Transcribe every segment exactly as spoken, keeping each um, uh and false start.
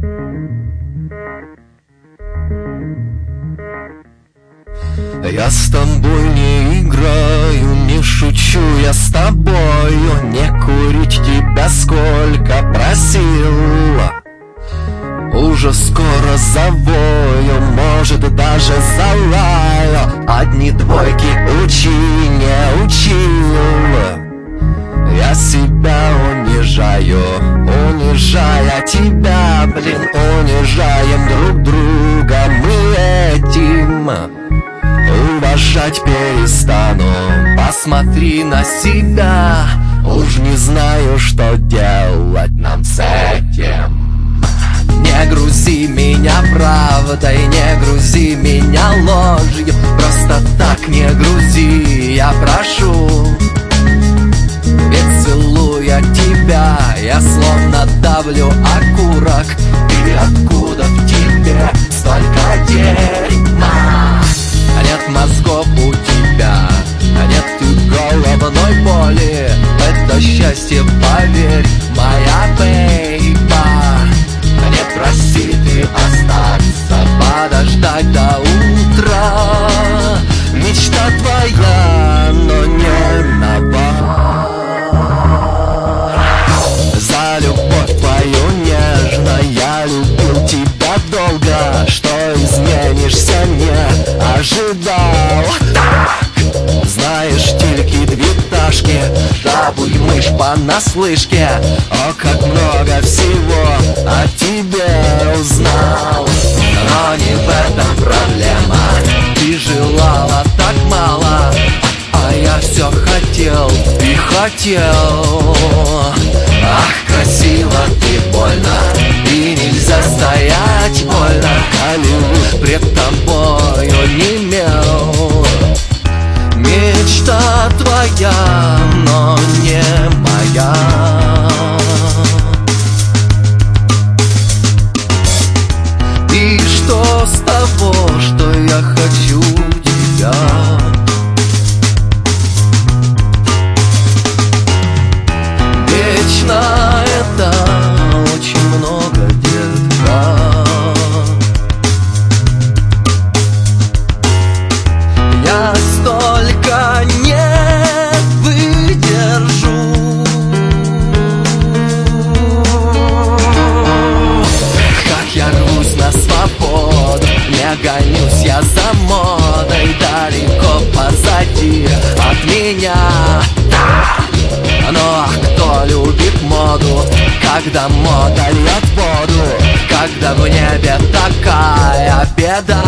Я с тобой не играю, не шучу я с тобою. Не курить тебя сколько просил. Уже скоро завою, может даже залаю. Одни двойки учи, не учил. Я себя унижаю, унижая тебя, блин. Унижаем друг друга мы этим. Уважать перестану, посмотри на себя. Уж не знаю, что делать нам с этим. Не грузи меня правдой, не грузи меня ложью. Просто так не грузи, я прошу. Ведь целуя тебя, я словно давлю окурок. И откуда в тебе столько дерьма? Нет мозгов у тебя, нет тут головной боли. Это счастье, поверь, моя бейба. Не проси ты остаться, подождать до утра. Мечта твоя, но не нова. За любовь твою нежно я любил тебя долго. Что изменишься, не ожидал. Так, знаешь, тільки дві пташки, табу и мышь понаслышке. О, как много всего о тебе узнал. Но не в этом проблема. Ты желала так мало, а я все хотел и хотел. Ах, красиво ты больно, и нельзя стоять больно. Голливуд пред тобою немел. Мечта твоя, но не моя. И что с того, что я хочу тебя? Вечно это очень много, детка. Я столько не выдержу. Как я рвусь на свободу, не гонюсь я за модой. Далеко позади от меня. Но кто любит моду, когда мода льет воду, когда в небе такая беда?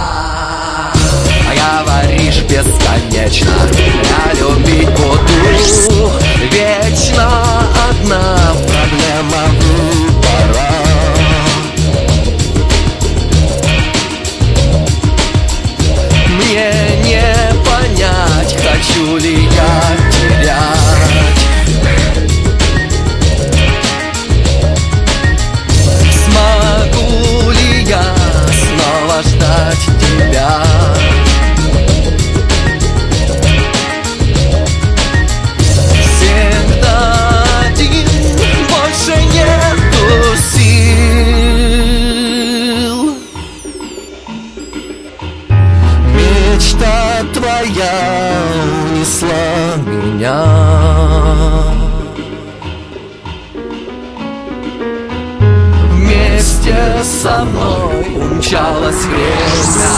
Говоришь бесконечно, я любить буду вечно. Одна проблема выбора. Мне не понять, хочу ли я терять. Смогу ли я снова ждать тебя? Мечта твоя унесла меня. Вместе со мной умчалось время.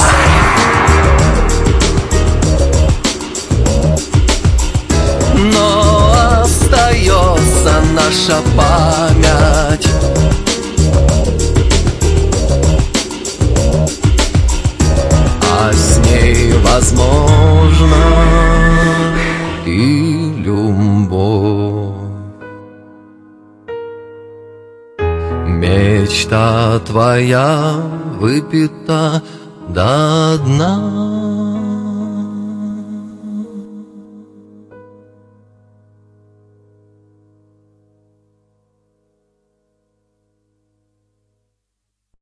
Но остается наша память. А с ней, возможно, и любовь. Мечта твоя выпита до дна.